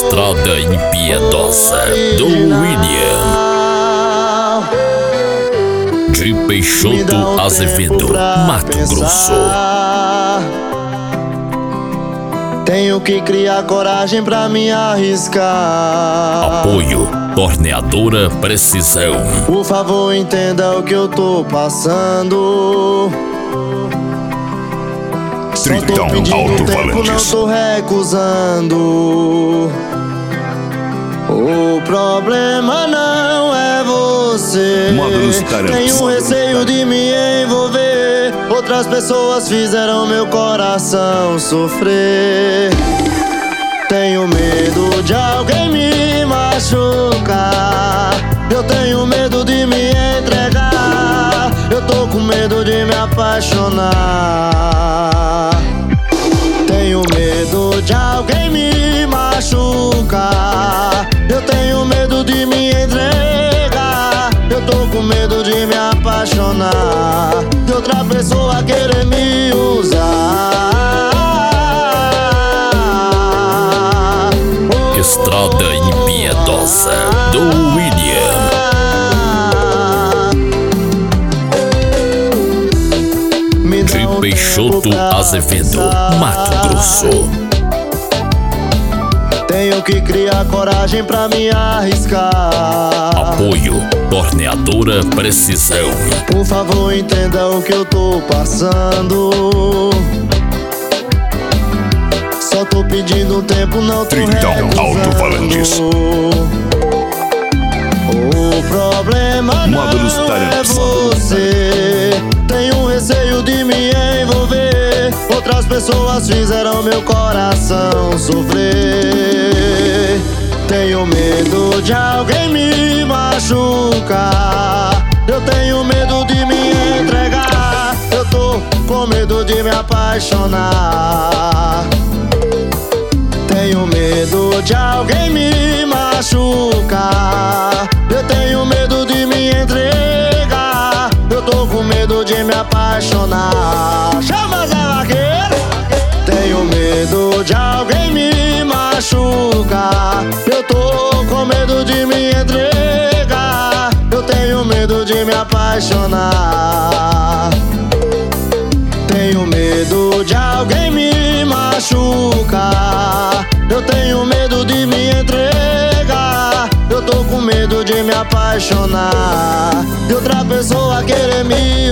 Estrada Impiedosa do William de Peixoto Azevedo, Mato Grosso. Tenho que criar coragem pra me arriscar. Apoio Torneadora Precisão. Por favor, entenda o que eu tô passando. Tritão Alto-Falantes. Não tô recusando. O problema não é você. Tenho receio de me envolver. Outras pessoas fizeram meu coração sofrer. Tenho medo de alguém me machucar. Eu tenho medo de me entregar. Eu tô com medo de me apaixonar. Tenho medo de alguém me machucar. Eu tenho medo de me entregar. Eu tô com medo de me apaixonar, de outra pessoa querer me usar. Estrada Impiedosa do William de Peixoto Azevedo, Mato Grosso. Tenho que criar coragem pra me arriscar. Apoio Torneadora Precisão. Por favor, entenda o que eu tô passando. Só tô pedindo tempo, não tô recusando. Alto-Falantes. O problema não é você. Tenho receio de me envolver. Outras pessoas fizeram meu coração sofrer. Tenho medo de alguém me machucar. Eu tenho medo de me entregar. Eu tô com medo de me apaixonar. Tenho medo de alguém me machucar. Eu tenho medo de me entregar. Eu tô com medo de me apaixonar. Chama Zé Vaqueiro! Tenho medo de alguém me machucar. Eu tô com medo de me entregar. Eu tenho medo de me apaixonar. Tenho medo de alguém me machucar. Eu tenho medo de me entregar. Eu tô com medo de me apaixonar, de outra pessoa querer me